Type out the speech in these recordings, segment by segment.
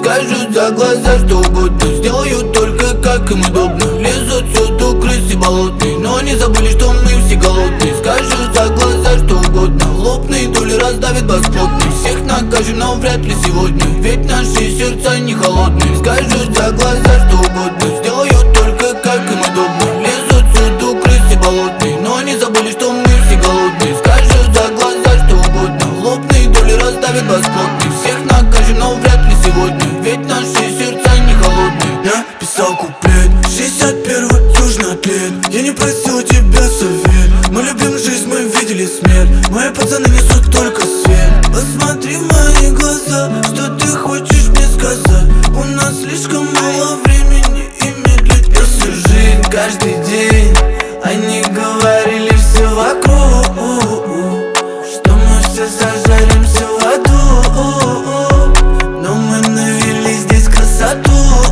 скажут за глаза что угодно, сделают только как им удобно. Лезут всюду крысы болотные, но они забыли, что мы все голодные. Скажут за глаза что угодно, лопные доли раздавит бесплотный. Всех накажем, но вряд ли сегодня, ведь наши сердца не холодные. Скажут за глаза что угодно, сделают только как им удобно. Лезут всюду крысы болотные, но они забыли, что мы все голодные. Скажут за глаза что угодно, лопные доли раздавит бесплотный. Всех накажем, но вряд ли сегодня, ведь наши сердца не холодные. Я писал куплет, 61-й южный атлет. Я не просил у тебя совет, мы любим жизнь, мы видели смерть. Мои пацаны несут только свет. Посмотри в мои глаза, что ты хочешь мне сказать. У нас слишком мало времени и медлить не всю жизнь. Каждый день они говорили все вокруг, что мы все зажаримся в аду, но мы навели здесь красоту.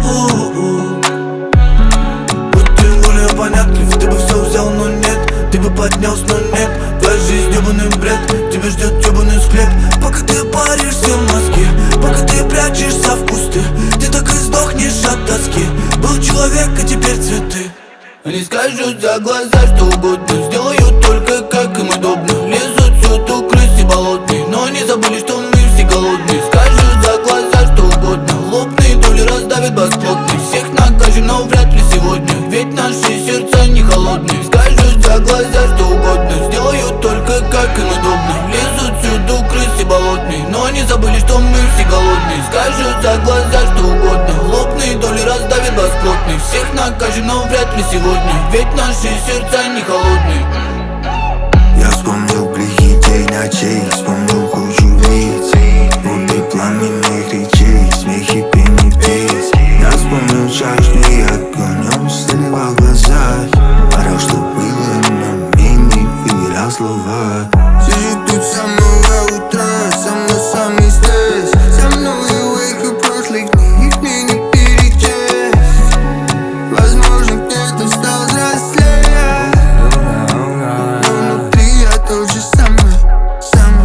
Будь ты более понятлив, ты бы все взял, но нет. Ты бы поднялся, но нет. Твоя жизнь ёбаный бред, тебя ждет ёбаный склеп. Пока ты паришься в Москве, пока ты прячешься в кусты, ты так и сдохнешь от тоски. Был человек, а теперь цветы. Они скажут за глаза что угодно, сделают только как им удобно. Лезут всюду крысы болотные, но они забыли, что мы все голодные. Скажут за глаза что угодно, лопные доли раздавит бесплотный. Всех накажем, но вряд ли сегодня, ведь наши сердца не холодные. Скажут за глаза что угодно, сделают только как им удобно. Лезут всюду крысы болотные, но они забыли, что мы все голодные. Скажут за глаза что угодно, лопные доли раздавит бесплотный. Всех накажем, но вряд ли сегодня, ведь наши сердца не холодные. Я вспомнил плохие день ночей, вспомнил кучу лиц, будто пламенных речей, смехи пени птиц. Я вспомнил чашный огонь, заливал глаза, орал, что было, но мне не выверял слова. Сижу тут с самого утра, со мной самый стресс. Со мной увеки прошлых книг мне не перечесть. Возможно, где-то стал взрослее, но внутри я тот же самый.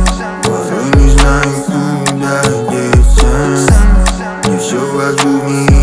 Порой не знаю, куда деться, не все вокруг меня.